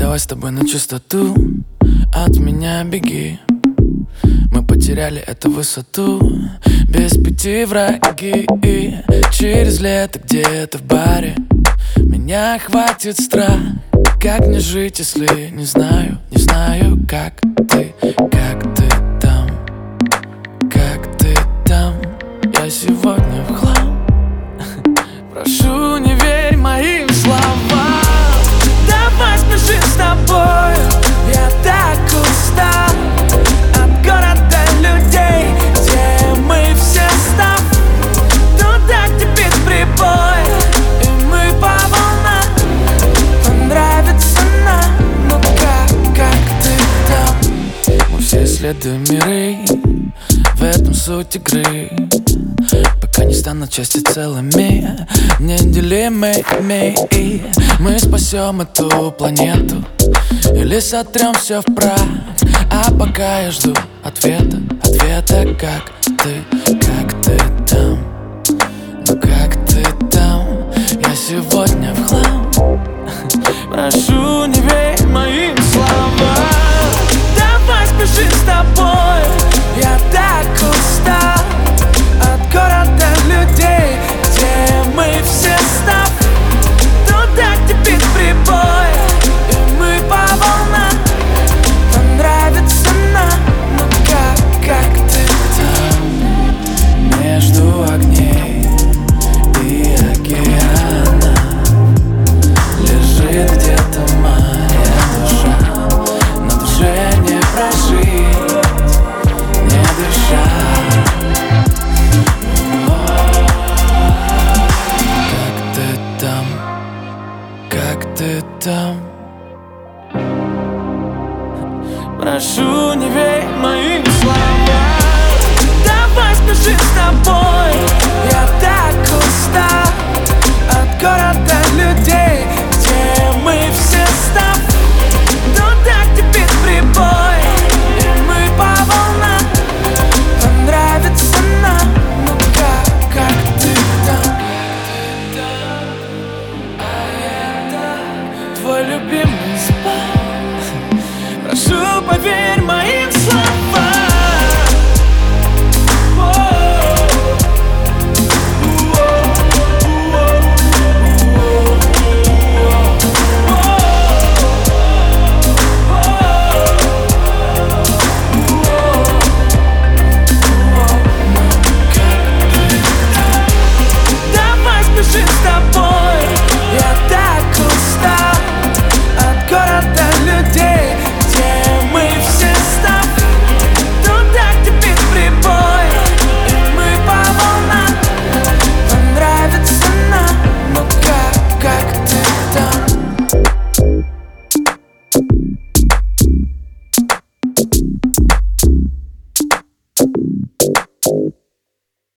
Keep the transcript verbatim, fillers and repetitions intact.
Давай с тобой на чистоту, от меня беги. Мы потеряли эту высоту, без пяти враги. И через лето где-то в баре меня охватит страх. Как мне жить, если не знаю, не знаю, как ты, как ты там, как ты там. Я сегодня в хлам. Прошу, не верь моим словам. Давай спеши с тобой, я так устал от города людей, где мы все став. Туда, где бит прибой, и мы по волнам. Понравится нам, ну как, как ты там. Мы все исследуем миры, в этом суть игры. Пока не станут части целыми, неделимыми. И мы спасем эту планету или сотрем все в прах. А пока я жду ответа, ответа, как ты, как ты